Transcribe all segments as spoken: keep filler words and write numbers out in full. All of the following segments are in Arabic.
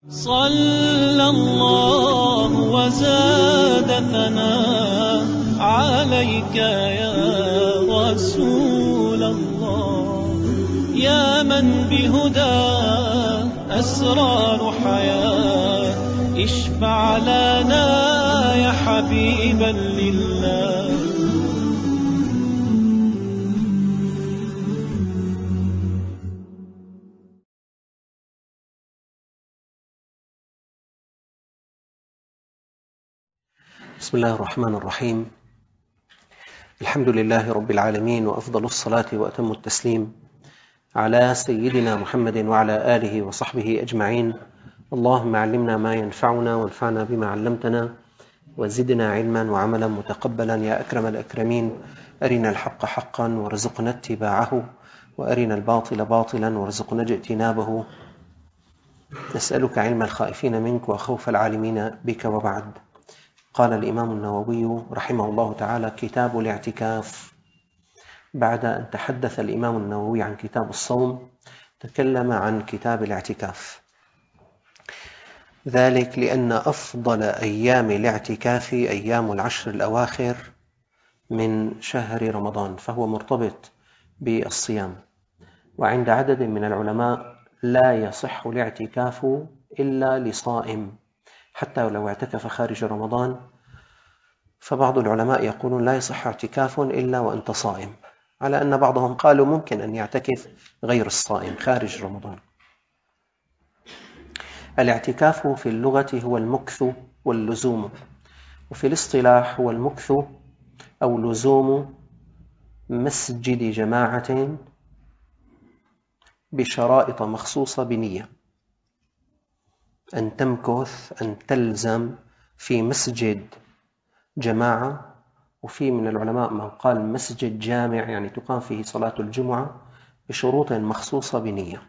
صلى الله وزاد ثناء عليك يا رسول الله، يا من بهدى أسرار حياة، اشفع لنا يا حبيبا لله. بسم الله الرحمن الرحيم. الحمد لله رب العالمين، وأفضل الصلاة وأتم التسليم على سيدنا محمد وعلى آله وصحبه أجمعين. اللهم علمنا ما ينفعنا وانفعنا بما علمتنا، وزدنا علما وعملا متقبلا يا أكرم الأكرمين. أرنا الحق حقا وارزقنا اتباعه، وأرنا الباطل باطلا وارزقنا اجتنابه. نسألك علم الخائفين منك وخوف العالمين بك. وبعد، قال الإمام النووي رحمه الله تعالى: كتاب الاعتكاف. بعد أن تحدث الإمام النووي عن كتاب الصوم، تكلم عن كتاب الاعتكاف، ذلك لأن أفضل أيام الاعتكاف أيام العشر الأواخر من شهر رمضان، فهو مرتبط بالصيام. وعند عدد من العلماء لا يصح الاعتكاف إلا لصائم، حتى لو اعتكف خارج رمضان، فبعض العلماء يقولون لا يصح اعتكاف إلا وأنت صائم، على أن بعضهم قالوا ممكن أن يعتكف غير الصائم خارج رمضان. الاعتكاف في اللغة هو المكث واللزوم، وفي الاصطلاح هو المكث أو لزوم مسجد جماعة بشرائط مخصوصة بنية. أن تمكث، أن تلزم في مسجد جماعة، وفي من العلماء من قال مسجد جامع، يعني تقام فيه صلاة الجمعة بشروط مخصوصة بنية.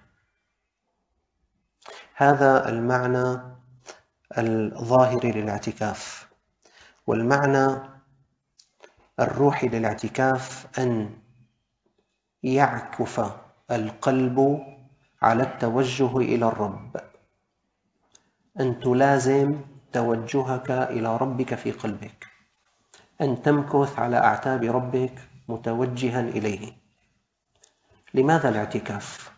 هذا المعنى الظاهر للاعتكاف. والمعنى الروحي للاعتكاف أن يعكف القلب على التوجه إلى الرب، أن تلازم توجهك إلى ربك في قلبك، أن تمكث على أعتاب ربك متوجها إليه. لماذا الاعتكاف؟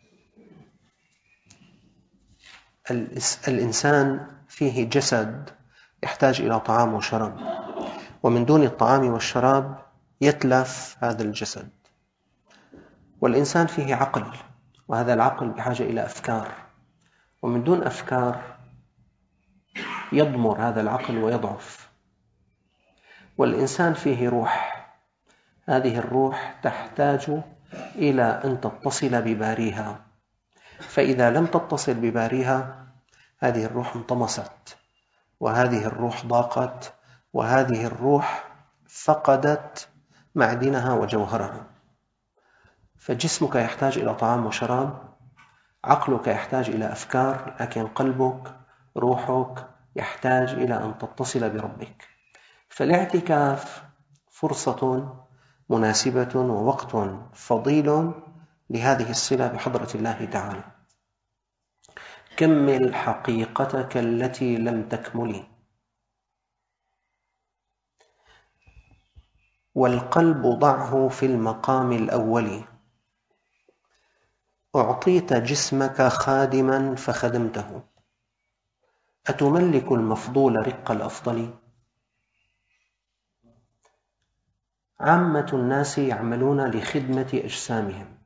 الإنسان فيه جسد يحتاج إلى طعام وشراب، ومن دون الطعام والشراب يتلف هذا الجسد. والإنسان فيه عقل، وهذا العقل بحاجة إلى أفكار، ومن دون أفكار يضمر هذا العقل ويضعف. والإنسان فيه روح، هذه الروح تحتاج إلى أن تتصل بباريها، فإذا لم تتصل بباريها هذه الروح انطمست، وهذه الروح ضاقت، وهذه الروح فقدت معدنها وجوهرها. فجسمك يحتاج إلى طعام وشراب، عقلك يحتاج إلى أفكار، لكن قلبك، روحك يحتاج إلى أن تتصل بربك. فالاعتكاف فرصة مناسبة ووقت فضيل لهذه الصلة بحضرة الله تعالى. كمل حقيقتك التي لم تكمل. والقلب ضعه في المقام الأول. أعطيت جسمك خادما فخدمته، أتملك المفضول رق الأفضل؟ عامة الناس يعملون لخدمة أجسامهم،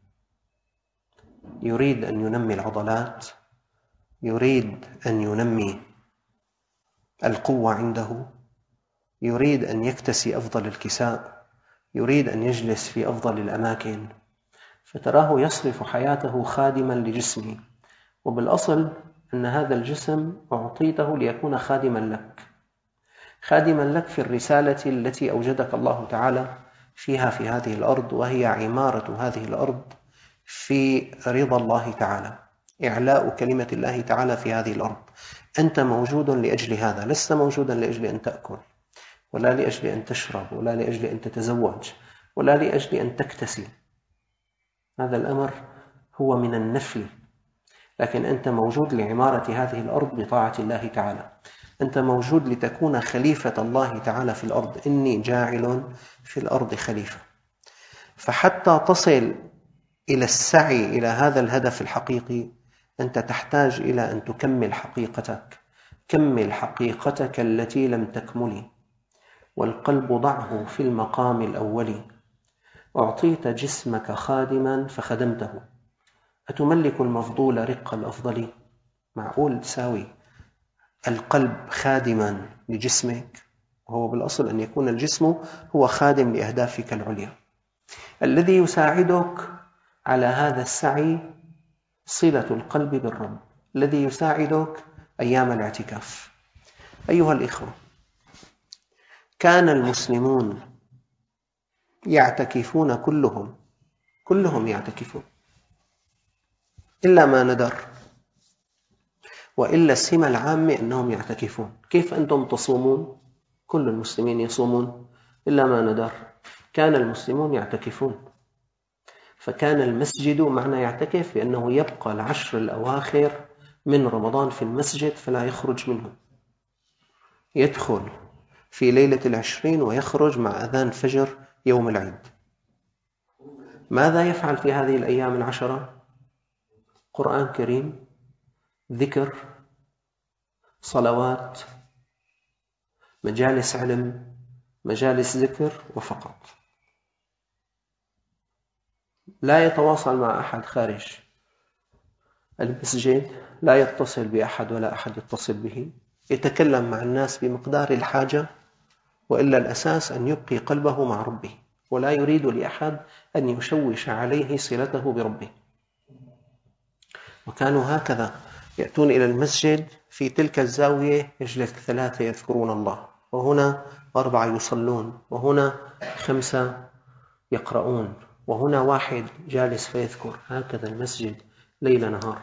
يريد أن ينمي العضلات، يريد أن ينمي القوة عنده، يريد أن يكتسي أفضل الكساء، يريد أن يجلس في أفضل الأماكن، فتراه يصرف حياته خادما لجسمه. وبالأصل أن هذا الجسم أعطيته ليكون خادما لك، خادما لك في الرسالة التي أوجدك الله تعالى فيها في هذه الأرض، وهي عمارة هذه الأرض في رضا الله تعالى، إعلاء كلمة الله تعالى في هذه الأرض. أنت موجود لأجل هذا، لست موجودا لأجل أن تأكل، ولا لأجل أن تشرب، ولا لأجل أن تتزوج، ولا لأجل أن تكتسي. هذا الأمر هو من النفل. لكن أنت موجود لعمارة هذه الأرض بطاعة الله تعالى. أنت موجود لتكون خليفة الله تعالى في الأرض. إني جاعل في الأرض خليفة. فحتى تصل إلى السعي إلى هذا الهدف الحقيقي أنت تحتاج إلى أن تكمل حقيقتك. كمل حقيقتك التي لم تكمل، والقلب ضعه في المقام الأول. أعطيت جسمك خادما فخدمته، أتملك المفضول رق الأفضل؟ معقول تساوي القلب خادما لجسمك؟ وهو بالأصل أن يكون الجسم هو خادم لأهدافك العليا. الذي يساعدك على هذا السعي صلة القلب بالرب، الذي يساعدك أيام الاعتكاف. أيها الإخوة، كان المسلمون يعتكفون كلهم كلهم يعتكفون إلا ما ندر، وإلا السمة العامة أنهم يعتكفون. كيف أنتم تصومون؟ كل المسلمين يصومون إلا ما ندر. كان المسلمون يعتكفون، فكان المسجد معنى يعتكف بأنه يبقى العشر الأواخر من رمضان في المسجد فلا يخرج منه. يدخل في ليلة العشرين ويخرج مع أذان فجر يوم العيد. ماذا يفعل في هذه الأيام العشرة؟ قرآن كريم، ذكر، صلوات، مجالس علم، مجالس ذكر، وفقط. لا يتواصل مع أحد خارج المسجد، لا يتصل بأحد ولا أحد يتصل به، يتكلم مع الناس بمقدار الحاجة، وإلا الأساس أن يبقي قلبه مع ربه، ولا يريد لأحد أن يشوش عليه صلته بربه. وكانوا هكذا يأتون إلى المسجد، في تلك الزاوية يجلس ثلاثة يذكرون الله، وهنا أربعة يصلون، وهنا خمسة يقرؤون، وهنا واحد جالس فيذكر. هكذا المسجد ليل نهار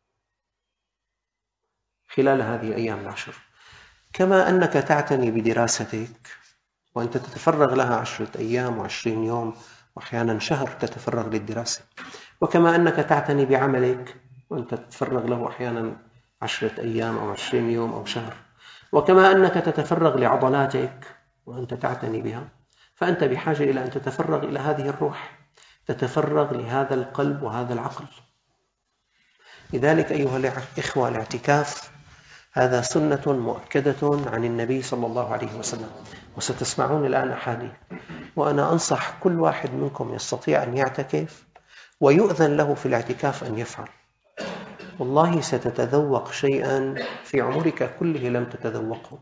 خلال هذه الأيام العشر. كما أنك تعتني بدراستك وأنت تتفرغ لها عشرة أيام وعشرين يوم وأحيانا شهر تتفرغ للدراسة، وكما أنك تعتني بعملك وأنت تتفرغ له أحيانا عشرة أيام أو عشرين يوم أو شهر، وكما أنك تتفرغ لعضلاتك وأنت تعتني بها، فأنت بحاجة إلى أن تتفرغ إلى هذه الروح، تتفرغ لهذا القلب وهذا العقل. لذلك أيها الإخوة، الاعتكاف هذا سنة مؤكدة عن النبي صلى الله عليه وسلم، وستسمعون الآن أحاديث. وأنا أنصح كل واحد منكم يستطيع أن يعتكف ويؤذن له في الاعتكاف أن يفعل. والله ستتذوق شيئا في عمرك كله لم تتذوقه.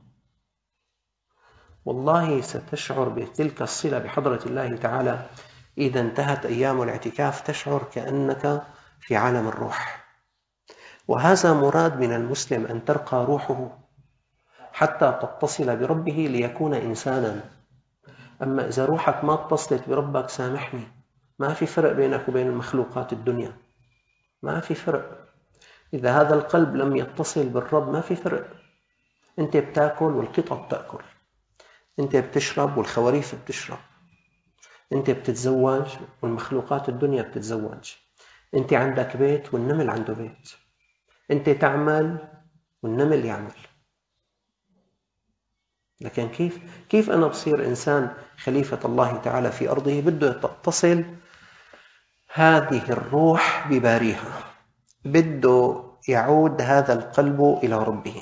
والله ستشعر بتلك الصلة بحضرة الله تعالى. إذا انتهت أيام الاعتكاف تشعر كأنك في عالم الروح. وهذا مراد من المسلم، أن ترقى روحه حتى تتصل بربه ليكون إنسانا. أما إذا روحك ما اتصلت بربك، سامحني، ما في فرق بينك وبين المخلوقات الدنيا، ما في فرق. إذا هذا القلب لم يتصل بالرب ما في فرق. أنت بتاكل والقطط تأكل، أنت بتشرب والخواريف بتشرب، أنت بتتزوج والمخلوقات الدنيا بتتزوج، أنت عندك بيت والنمل عنده بيت، أنت تعمل والنمل يعمل. لكن كيف كيف أنا بصير إنسان خليفة الله تعالى في أرضه؟ بده تتصل هذه الروح بباريها، بده يعود هذا القلب إلى ربه.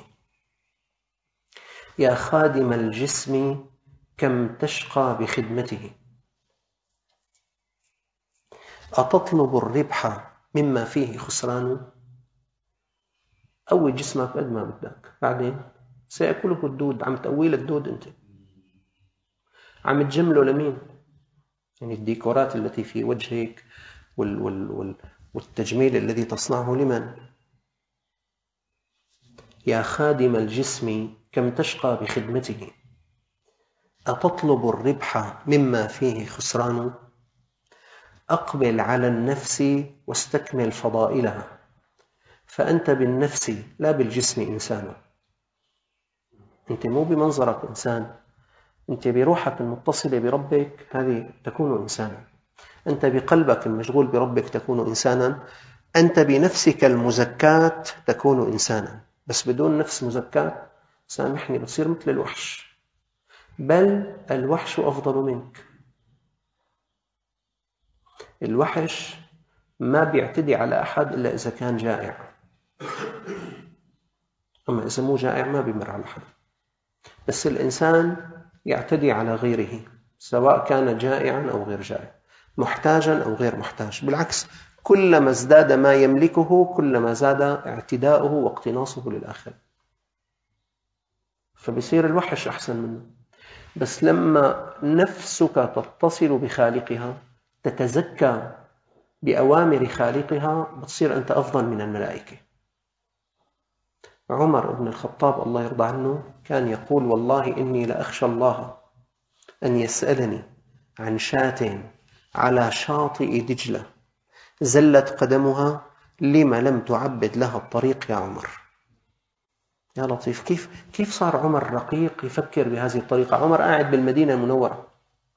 يا خادم الجسم كم تشقى بخدمته، أتطلب الربح مما فيه خسران؟ قوي جسمك قد ما بدك، بعدين سيأكله الدود. عم تقويل الدود، أنت عم تجمله لمين؟ يعني الديكورات التي في وجهك وال وال وال والتجميل الذي تصنعه لمن؟ يا خادم الجسم كم تشقى بخدمته، أتطلب الربح مما فيه خسران؟ أقبل على النفس واستكمل فضائلها، فأنت بالنفس لا بالجسم إنسان. أنت مو بمنظرك إنسان، أنت بروحك المتصلة بربك هذه تكون إنسانا. أنت بقلبك المشغول بربك تكون إنسانا. أنت بنفسك المزكاة تكون إنسانا، بس بدون نفس مزكاة سامحني بتصير مثل الوحش، بل الوحش أفضل منك. الوحش ما بيعتدي على أحد إلا إذا كان جائع، أما إذا مو جائع ما بيمر على أحد. بس الإنسان يعتدي على غيره سواء كان جائعا أو غير جائع، محتاجا أو غير محتاج. بالعكس، كلما ازداد ما يملكه كلما زاد اعتداؤه واقتناصه للآخر، فبصير الوحش أحسن منه. بس لما نفسك تتصل بخالقها، تتزكى بأوامر خالقها، بتصير أنت أفضل من الملائكة. عمر بن الخطاب الله يرضى عنه كان يقول: والله إني لأخشى الله أن يسألني عن شاة على شاطئ دجلة زلت قدمها لما لم تعبد لها الطريق يا عمر. يا لطيف، كيف كيف صار عمر رقيق يفكر بهذه الطريقة؟ عمر قاعد بالمدينة المنورة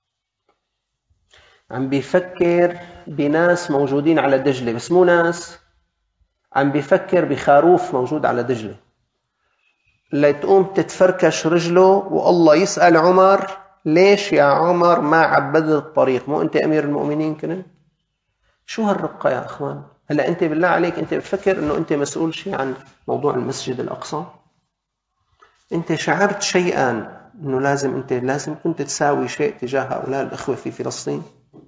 عم بيفكر بناس موجودين على دجلة، بس مو ناس، عم بيفكر بخروف موجود على دجلة. لا تقوم تتفركش رجله والله يسأل عمر: ليش يا عمر ما عبدت الطريق؟ مو أنت أمير المؤمنين كنت؟ شو هالرقة يا أخوان؟ هلأ أنت بالله عليك أنت بتفكر أنه أنت مسؤول شيء عن موضوع المسجد الأقصى؟ أنت شعرت شيئا أنه لازم أنت لازم كنت تساوي شيء تجاه هؤلاء الأخوة في فلسطين؟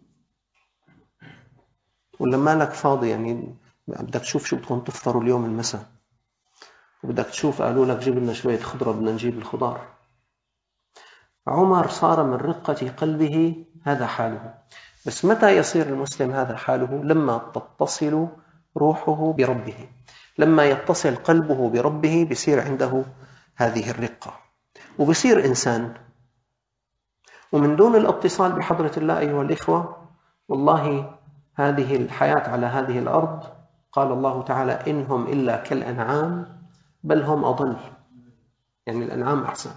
ولا مالك فاضي؟ يعني بدك تشوف شو بدكم تفطروا اليوم المساء، وبدك تشوف قالوا لك جيب لنا شوية خضرة بدنا نجيب الخضار. عمر صار من رقة قلبه هذا حاله. بس متى يصير المسلم هذا حاله؟ لما تتصل روحه بربه، لما يتصل قلبه بربه بيصير عنده هذه الرقة وبصير إنسان. ومن دون الاتصال بحضرة الله أيها الإخوة، والله هذه الحياة على هذه الأرض، قال الله تعالى: إنهم إلا كالأنعام بل هم أضل. يعني الأنعام أحسن.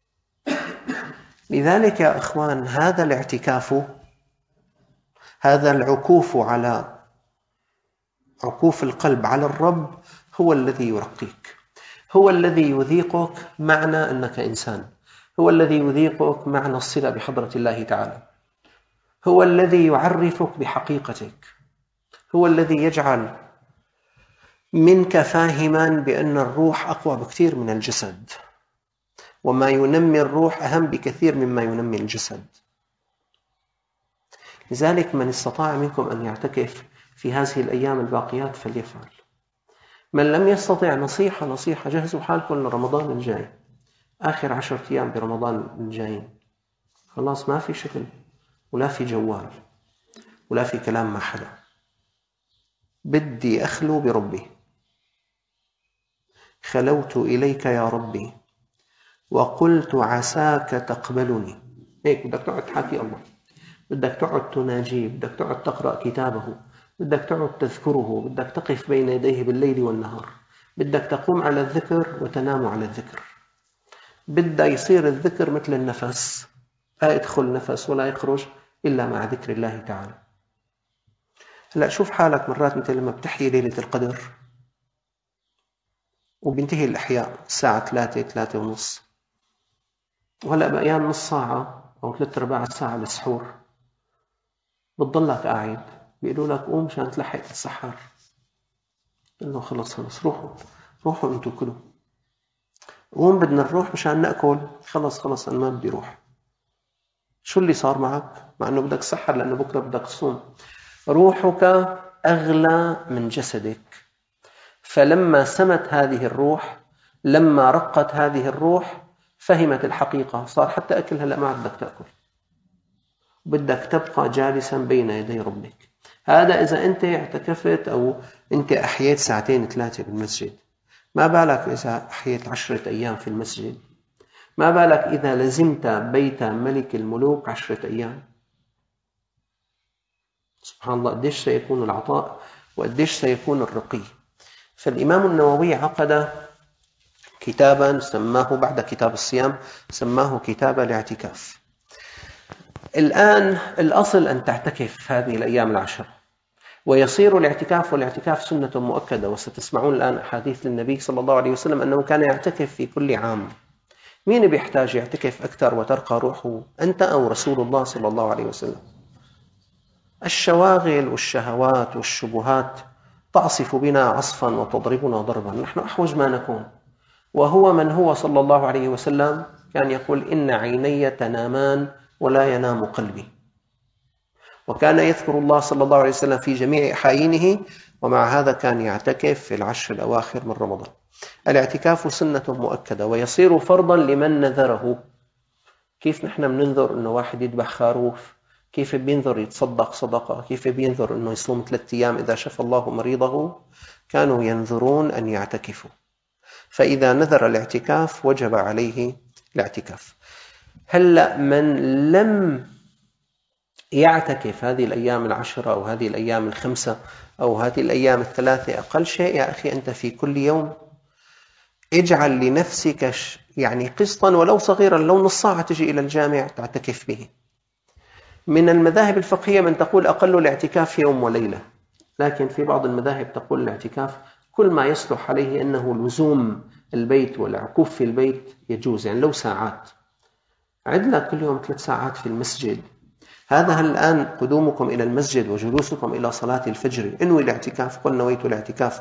لذلك يا أخوان، هذا الاعتكاف، هذا العكوف على عكوف القلب على الرب هو الذي يرقيك، هو الذي يذيقك معنى أنك إنسان، هو الذي يذيقك معنى الصلة بحضرة الله تعالى، هو الذي يعرفك بحقيقتك، هو الذي يجعل منك فاهما بأن الروح أقوى بكثير من الجسد، وما ينمي الروح أهم بكثير مما ينمي الجسد. لذلك من استطاع منكم أن يعتكف في هذه الأيام الباقيات فليفعل. من لم يستطع، نصيحة نصيحة جهزوا حالكم لرمضان الجاي، آخر عشرة أيام برمضان الجايين، خلاص ما في شغل ولا في جوال ولا في كلام مع حدا، بدي أخلو بربي. خلوت إليك يا ربي وقلت عساك تقبلني. هيك بدك تقعد تحكي الله، بدك تقعد تناجيه، بدك تقعد تقرأ كتابه، بدك تقعد تذكره، بدك تقف بين يديه بالليل والنهار، بدك تقوم على الذكر وتنام على الذكر. بدأ يصير الذكر مثل النفس، لا يدخل نفس ولا يخرج إلا مع ذكر الله تعالى. هلأ شوف حالك مرات مثل لما بتحيي ليلة القدر وبينتهي الإحياء الساعة ثلاثة ثلاثة ونص، وهلأ بقيان نص ساعة أو ثلاثة أرباع ساعة للسحور، بتضلك قاعد بيقولوا لك قوم مشان تلحق تتسحر، قل له خلص خلص روحوا روحوا انتوا كلوا، قوم بدنا نروح مشان نأكل، خلص خلص أنا ما بدي روح. شو اللي صار معك؟ مع أنه بدك تسحر لأنه بكرة بدك تصوم. روحك أغلى من جسدك، فلما سمت هذه الروح، لما رقت هذه الروح، فهمت الحقيقة، صار حتى أكل هلأ ما بدك تأكل، بدك تبقى جالسا بين يدي ربك. هذا إذا أنت اعتكفت أو أنت أحييت ساعتين ثلاثة بالمسجد، ما بالك إذا أحييت عشرة أيام في المسجد، ما بالك إذا لزمت بيت ملك الملوك عشرة أيام. سبحان الله، قديش سيكون العطاء وقديش سيكون الرقي. فالإمام النووي عقد كتابا سماه بعد كتاب الصيام، سماه كتاب الاعتكاف. الآن الأصل أن تعتكف هذه الأيام العشر، ويصير الاعتكاف، والاعتكاف سنة مؤكدة، وستسمعون الآن أحاديث للنبي صلى الله عليه وسلم أنه كان يعتكف في كل عام. مين بيحتاج يعتكف أكثر وترقى روحه، أنت أو رسول الله صلى الله عليه وسلم؟ الشواغل والشهوات والشبهات تعصف بنا عصفا وتضربنا ضربا، نحن أحوج ما نكون. وهو من هو صلى الله عليه وسلم كان يقول إن عيني تنامان ولا ينام قلبي، وكان يذكر الله صلى الله عليه وسلم في جميع أحايينه، ومع هذا كان يعتكف في العشر الأواخر من رمضان. الاعتكاف سنة مؤكدة ويصير فرضا لمن نذره. كيف نحن بننذر إنه واحد يذبح خروف، كيف بينذر يتصدق صدقة، كيف بينذر إنه يصوم ثلاثة أيام إذا شفى الله مريضه، كانوا ينذرون أن يعتكفوا. فإذا نذر الاعتكاف وجب عليه الاعتكاف. هلأ من لم يعتكف هذه الأيام العشرة أو هذه الأيام الخمسة أو هذه الأيام الثلاثة، أقل شيء يا أخي أنت في كل يوم اجعل لنفسك يعني قسطا ولو صغيرا، لو نص ساعة تجي إلى الجامع تعتكف به. من المذاهب الفقهية من تقول أقل الاعتكاف يوم وليلة، لكن في بعض المذاهب تقول الاعتكاف كل ما يصلح عليه أنه لزوم البيت والعكوف في البيت يجوز، يعني لو ساعات عدنا كل يوم ثلاث ساعات في المسجد. هذا الآن قدومكم إلى المسجد وجلوسكم إلى صلاة الفجر، انوي الاعتكاف. قل نويت الاعتكاف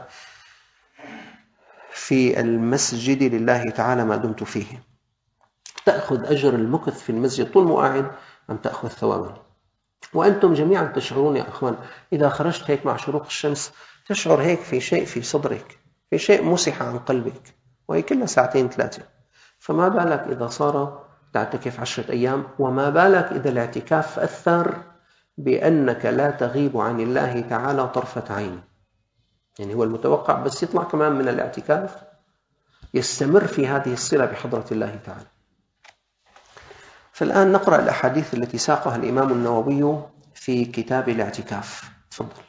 في المسجد لله تعالى ما دمت فيه. تأخذ أجر المكث في المسجد طول ما قاعد، أم تأخذ ثوابا. وأنتم جميعا تشعرون يا أخوان إذا خرجت هيك مع شروق الشمس تشعر هيك في شيء في صدرك، في شيء مسح عن قلبك، وهي كلها ساعتين ثلاثة. فما بالك إذا صار تعتكف عشرة أيام، وما بالك إذا الاعتكاف أثر بأنك لا تغيب عن الله تعالى طرفة عين. يعني هو المتوقع بس يطلع كمان من الاعتكاف يستمر في هذه الصلة بحضرة الله تعالى. فالآن نقرأ الأحاديث التي ساقها الإمام النووي في كتاب الاعتكاف. تفضل.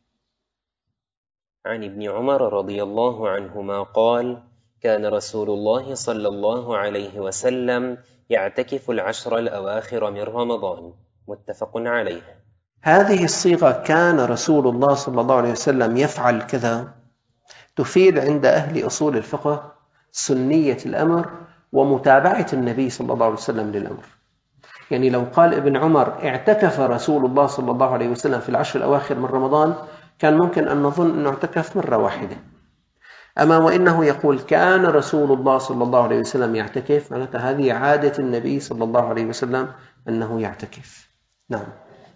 عن ابن عمر رضي الله عنهما قال: كان رسول الله صلى الله عليه وسلم يعتكف العشر الأواخر من رمضان. متفق عليه. هذه الصيغة كان رسول الله صلى الله عليه وسلم يفعل كذا تفيد عند أهل أصول الفقه سنية الأمر ومتابعة النبي صلى الله عليه وسلم للأمر. يعني لو قال ابن عمر اعتكف رسول الله صلى الله عليه وسلم في العشر الأواخر من رمضان كان ممكن أن نظن أنه اعتكف مرة واحدة. أما وإنه يقول كان رسول الله صلى الله عليه وسلم يعتكف، معناتها هذه عادة النبي صلى الله عليه وسلم أنه يعتكف. نعم.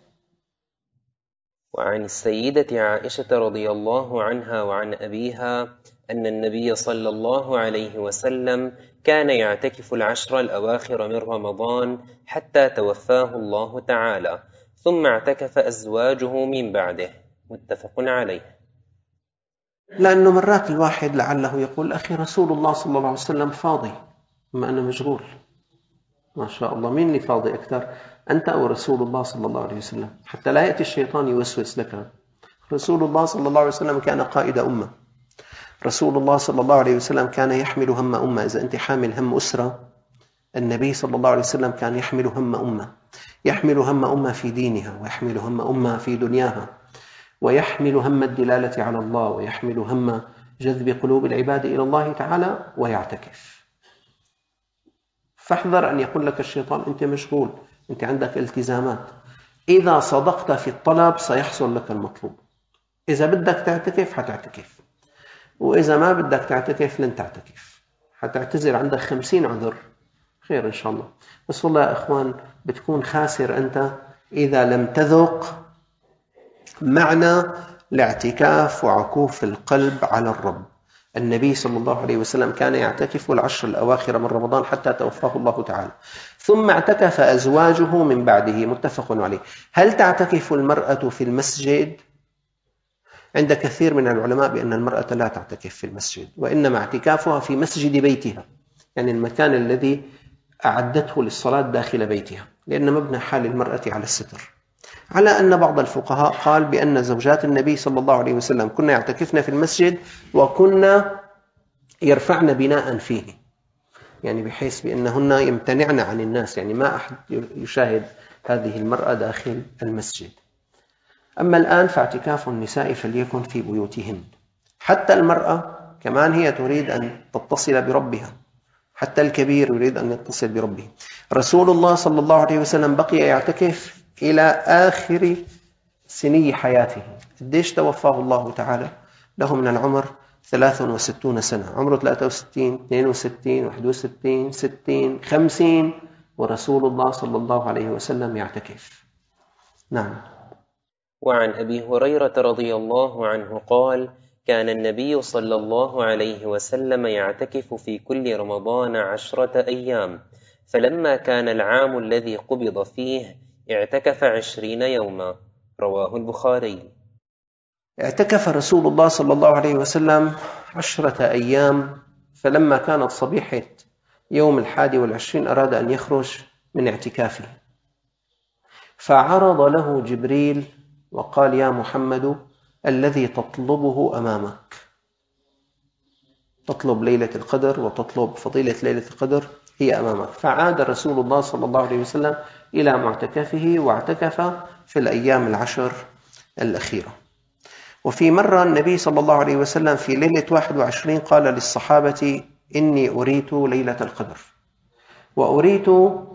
وعن السيدة عائشة رضي الله عنها وعن أبيها أن النبي صلى الله عليه وسلم كان يعتكف العشر الأواخر من رمضان حتى توفاه الله تعالى، ثم اعتكف أزواجه من بعده. متفق عليه. لأنه مرات الواحد لعله يقول أخي رسول الله صلى الله عليه وسلم فاضي، ما أنا مشغول. ما شاء الله، مين اللي فاضي أكثر، أنت أو رسول الله صلى الله عليه وسلم؟ حتى لا يأتي الشيطان يوسوس لك. رسول الله صلى الله عليه وسلم كان قائد أمة. رسول الله صلى الله عليه وسلم كان يحمل هم أمة. إذا أنت حامل هم أسرة، النبي صلى الله عليه وسلم كان يحمل هم أمة، يحمل هم أمة في دينها، ويحمل هم أمة في دنياها، ويحمل هم الدلالة على الله، ويحمل هم جذب قلوب العباد إلى الله تعالى، ويعتكف. فاحذر أن يقول لك الشيطان أنت مشغول، أنت عندك التزامات. إذا صدقت في الطلب سيحصل لك المطلوب. إذا بدك تعتكف حتعتكف، وإذا ما بدك تعتكف لن تعتكف، حتعتذر عندك خمسين عذر. خير إن شاء الله. بس والله يا أخوان بتكون خاسر أنت إذا لم تذوق معنى الاعتكاف وعكوف القلب على الرب. النبي صلى الله عليه وسلم كان يعتكف العشر الأواخر من رمضان حتى توفاه الله تعالى، ثم اعتكف أزواجه من بعده. متفق عليه. هل تعتكف المرأة في المسجد؟ عند كثير من العلماء بأن المرأة لا تعتكف في المسجد، وإنما اعتكافها في مسجد بيتها، يعني المكان الذي أعدته للصلاة داخل بيتها، لأن مبنى حال المرأة على الستر. على أن بعض الفقهاء قال بأن زوجات النبي صلى الله عليه وسلم كنا يعتكفن في المسجد وكنا يرفعن بناء فيه، يعني بحيث بأنهن يمتنعن عن الناس، يعني ما أحد يشاهد هذه المرأة داخل المسجد. أما الآن فاعتكاف النساء فليكن في بيوتهن. حتى المرأة كمان هي تريد أن تتصل بربها، حتى الكبير يريد أن يتصل بربه. رسول الله صلى الله عليه وسلم بقي يعتكف إلى آخر سني حياته. قديش توفاه الله تعالى؟ له من العمر ثلاث وستون سنة، عمره ثلاثة وستين، اثنين وستين، واحد وستين، ستين، خمسين، ورسول الله صلى الله عليه وسلم يعتكف. نعم. وعن أبي هريرة رضي الله عنه قال: كان النبي صلى الله عليه وسلم يعتكف في كل رمضان عشرة أيام، فلما كان العام الذي قبض فيه اعتكف عشرين يوما. رواه البخاري. اعتكف رسول الله صلى الله عليه وسلم عشرة أيام، فلما كانت صبيحة يوم الحادي والعشرين أراد أن يخرج من اعتكافه، فعرض له جبريل وقال: يا محمد، الذي تطلبه أمامك. تطلب ليلة القدر وتطلب فضيلة ليلة القدر هي أمامك. فعاد رسول الله صلى الله عليه وسلم إلى معتكفه واعتكف في الأيام العشر الأخيرة. وفي مرة النبي صلى الله عليه وسلم في ليلة واحد وعشرين قال للصحابة: إني أريت ليلة القدر وأريت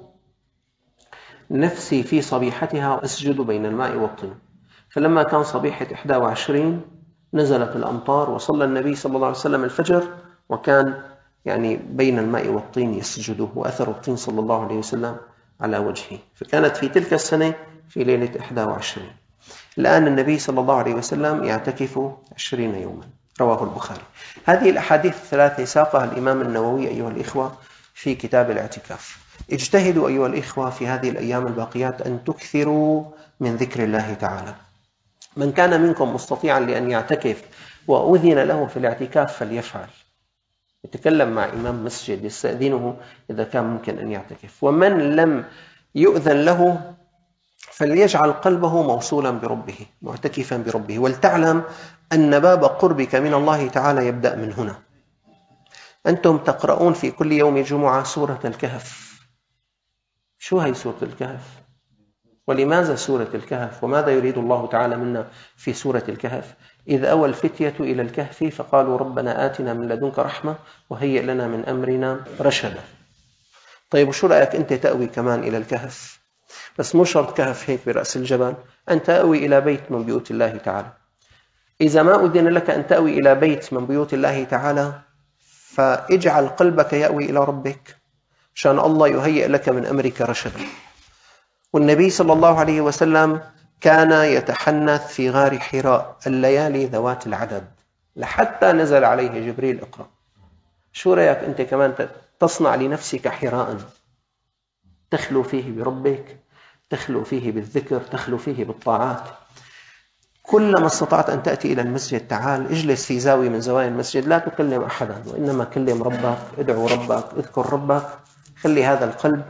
نفسي في صبيحتها أسجد بين الماء والطين. فلما كان صبيحة إحدى وعشرين نزلت الأمطار، وصلى النبي صلى الله عليه وسلم الفجر وكان يعني بين الماء والطين يسجد، وأثر الطين صلى الله عليه وسلم على وجهه. فكانت في تلك السنة في ليلة إحدى وعشرين. الآن النبي صلى الله عليه وسلم يعتكف عشرين يوما. رواه البخاري. هذه الأحاديث الثلاثة ساقها الإمام النووي أيها الإخوة في كتاب الاعتكاف. اجتهدوا أيها الإخوة في هذه الأيام الباقيات أن تكثروا من ذكر الله تعالى. من كان منكم مستطيعا لأن يعتكف وأذن له في الاعتكاف فليفعل، يتكلم مع إمام مسجد يستأذنه إذا كان ممكن أن يعتكف. ومن لم يؤذن له فليجعل قلبه موصولا بربه، معتكفا بربه. ولتعلم أن باب قربك من الله تعالى يبدأ من هنا. أنتم تقرؤون في كل يوم جمعة سورة الكهف. شو هي سورة الكهف؟ ولماذا سورة الكهف؟ وماذا يريد الله تعالى منا في سورة الكهف؟ إذ أوى الفتية إلى الكهف فقالوا ربنا آتنا من لدنك رحمة وهيئ لنا من أمرنا رشدا. طيب وشو رأيك أنت تأوي كمان إلى الكهف؟ بس مو شرط كهف هيك برأس الجبل، أن تأوي إلى بيت من بيوت الله تعالى. إذا ما أذن لك أن تأوي إلى بيت من بيوت الله تعالى فاجعل قلبك يأوي إلى ربك شان الله يهيئ لك من أمرك رشدا. والنبي صلى الله عليه وسلم كان يتحنث في غار حراء الليالي ذوات العدد لحتى نزل عليه جبريل: اقرأ. شو رأيك أنت كمان تصنع لنفسك حراء تخلو فيه بربك، تخلو فيه بالذكر، تخلو فيه بالطاعات. كلما استطعت أن تأتي إلى المسجد تعال، اجلس في زاوية من زوايا المسجد، لا تكلم أحدا، وإنما كلم ربك، ادعو ربك، اذكر ربك. خلي هذا القلب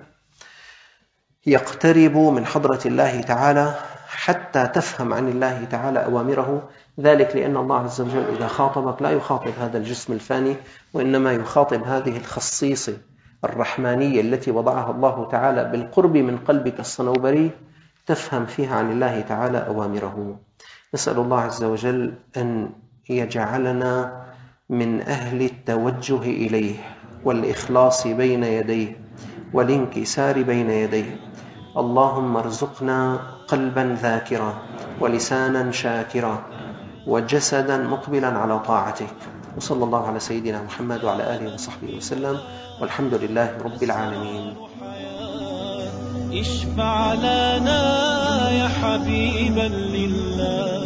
يقترب من حضرة الله تعالى حتى تفهم عن الله تعالى أوامره. ذلك لأن الله عز وجل إذا خاطبك لا يخاطب هذا الجسم الفاني، وإنما يخاطب هذه الخصيصة الرحمانية التي وضعها الله تعالى بالقرب من قلبك الصنوبري، تفهم فيها عن الله تعالى أوامره. نسأل الله عز وجل أن يجعلنا من أهل التوجه إليه والإخلاص بين يديه والانكسار بين يديه. اللهم ارزقنا قلبا ذاكرا ولسانا شاكرا وجسدا مقبلا على طاعتك. وصلى الله على سيدنا محمد وعلى آله وصحبه وسلم، والحمد لله رب العالمين. اشفع لنا يا حبيبا لله.